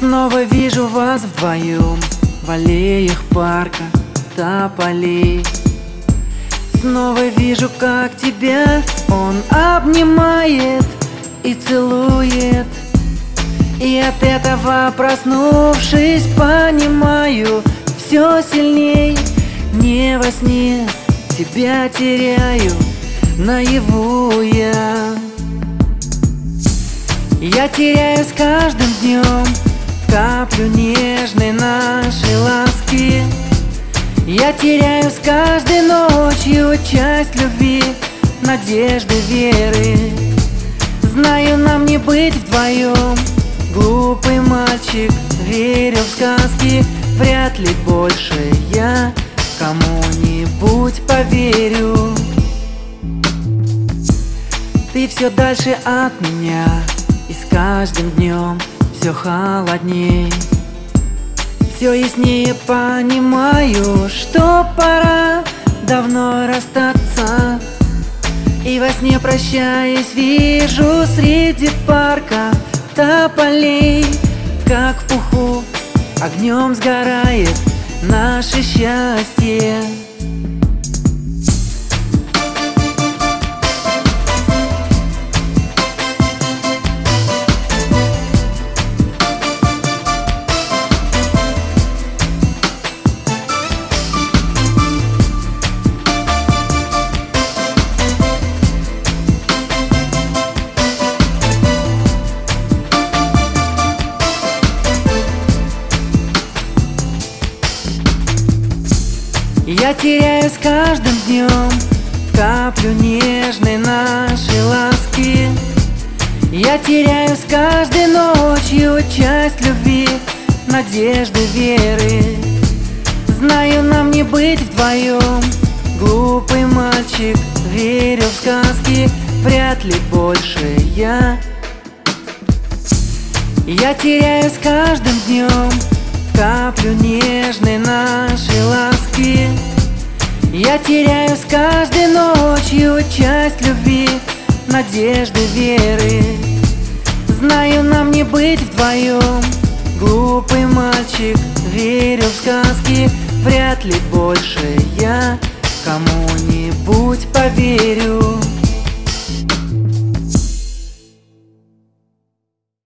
Снова вижу вас вдвоем в аллеях парка тополей. Снова вижу, как тебя он обнимает и целует. И от этого, проснувшись, понимаю все сильней. Не во сне тебя теряю, наяву я. Я теряю с каждым днем каплю нежной нашей ласки. Я теряю с каждой ночью часть любви, надежды, веры. Знаю, нам не быть вдвоем. Глупый мальчик, верил в сказки. Вряд ли больше я кому-нибудь поверю. Ты все дальше от меня, и с каждым днем все холодней. Все яснее понимаю, что пора давно расстаться. И во сне, прощаясь, вижу среди парка тополей, как в пуху огнем сгорает наше счастье. Я теряю с каждым днем каплю нежной нашей ласки. Я теряю с каждой ночью часть любви, надежды, веры. Знаю, нам не быть вдвоем. Глупый мальчик, верил в сказки. Вряд ли больше я. Я теряю с каждым днем каплю нежной нашей ласки. Я теряю с каждой ночью часть любви, надежды, веры. Знаю, нам не быть вдвоем. Глупый мальчик, верил в сказки. Вряд ли больше я кому-нибудь поверю.